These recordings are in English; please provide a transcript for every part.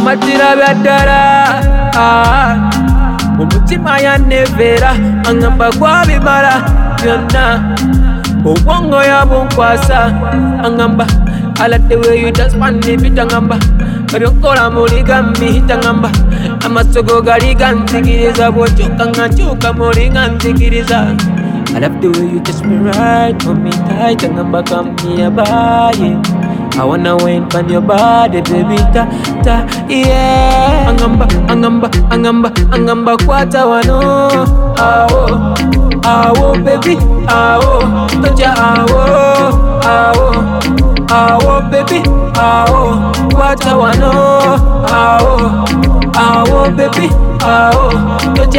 amatira byaddala umutima yanevera angamba gwabimala byonna obwongo yabunkwasa angamba I like the way you just want me bitangamba Kabyokola muligambi tangamba Amasogo galiganzikiriza bwokyuka nga nkyuka muliganzikiriza I love the way you touch me right, hold me tight Tangamba come nearby, yeah I wanna wait on your body, baby, yeah Angamba kwata wano Awo, baby, awo Toja awo, baby, awo Kwata wano Awo, baby, awo Toja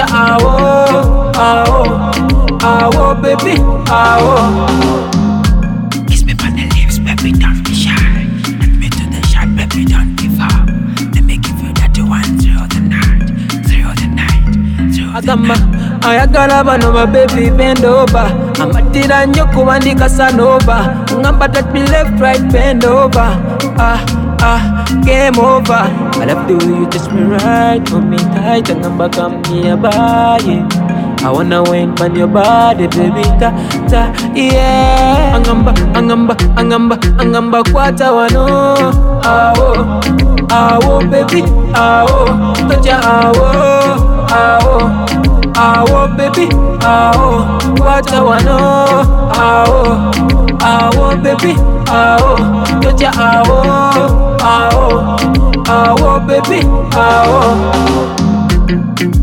awo, baby, awo Kiss me on the lips, baby, don't be shy. Let me to the shot, baby, don't give up. Let me give you that you want through the night, through the night, through the night. Ayagala bano my baby bend over. Amatira nnyo kuba ndi Casanova. Ngamba touch me left right bend over. Game over. I love the way you touch me right, hold me tight. Ngamba come nearby, yeah. I wanna wait on your body, baby, yeah. Angamba kwata wano awo, baby, awo Toja awo, baby, awo Kwata wano awo, baby, awo Toja awo, baby, awo